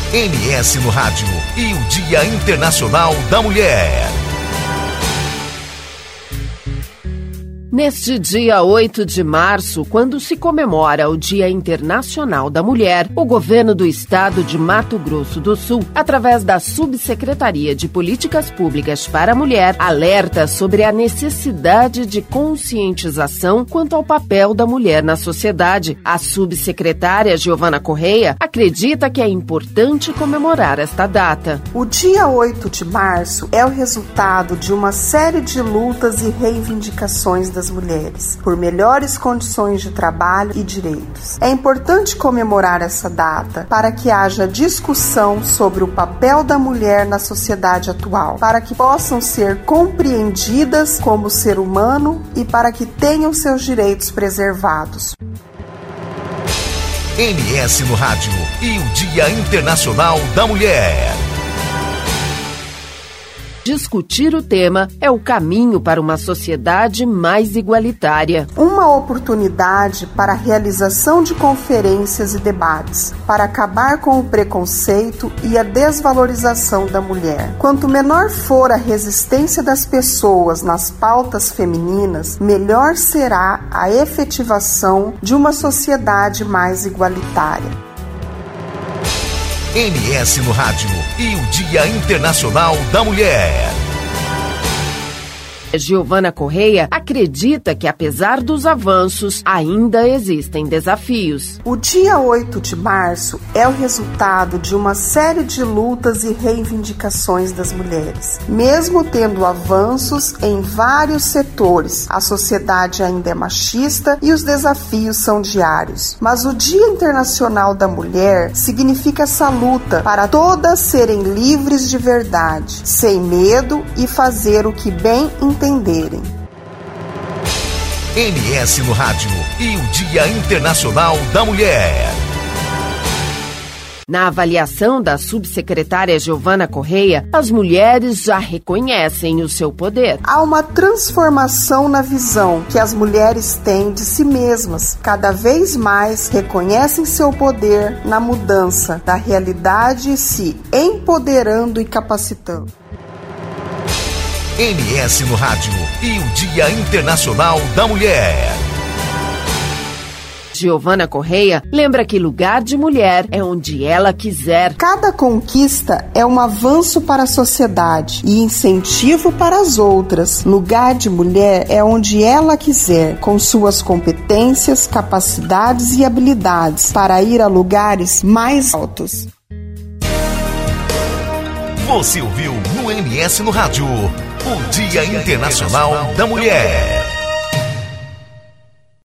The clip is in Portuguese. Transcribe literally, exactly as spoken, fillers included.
M S no Rádio e o Dia Internacional da Mulher. Neste dia oito de março, quando se comemora o Dia Internacional da Mulher, o governo do estado de Mato Grosso do Sul, através da Subsecretaria de Políticas Públicas para a Mulher, alerta sobre a necessidade de conscientização quanto ao papel da mulher na sociedade. A subsecretária Giovana Correia acredita que é importante comemorar esta data. O dia oito de março é o resultado de uma série de lutas e reivindicações das mulheres, por melhores condições de trabalho e direitos. É importante comemorar essa data para que haja discussão sobre o papel da mulher na sociedade atual, para que possam ser compreendidas como ser humano e para que tenham seus direitos preservados. M S no Rádio e o Dia Internacional da Mulher. Discutir o tema é o caminho para uma sociedade mais igualitária. Uma oportunidade para a realização de conferências e debates, para acabar com o preconceito e a desvalorização da mulher. Quanto menor for a resistência das pessoas nas pautas femininas, melhor será a efetivação de uma sociedade mais igualitária. M S no Rádio e o Dia Internacional da Mulher. Giovana Correia acredita que, apesar dos avanços, ainda existem desafios. O dia oito de março é o resultado de uma série de lutas e reivindicações das mulheres. Mesmo tendo avanços em vários setores, a sociedade ainda é machista e os desafios são diários. Mas o Dia Internacional da Mulher significa essa luta para todas serem livres de verdade, sem medo e fazer o que bem entenderem. entenderem. M S no Rádio e o Dia Internacional da Mulher. Na avaliação da subsecretária Giovana Correia, as mulheres já reconhecem o seu poder. Há uma transformação na visão que as mulheres têm de si mesmas. Cada vez mais reconhecem seu poder na mudança da realidade e se empoderando e capacitando. M S no Rádio e o Dia Internacional da Mulher. Giovana Correia lembra que lugar de mulher é onde ela quiser. Cada conquista é um avanço para a sociedade e incentivo para as outras. Lugar de mulher é onde ela quiser, com suas competências, capacidades e habilidades para ir a lugares mais altos. Você ouviu no M S no Rádio o Dia Internacional da Mulher.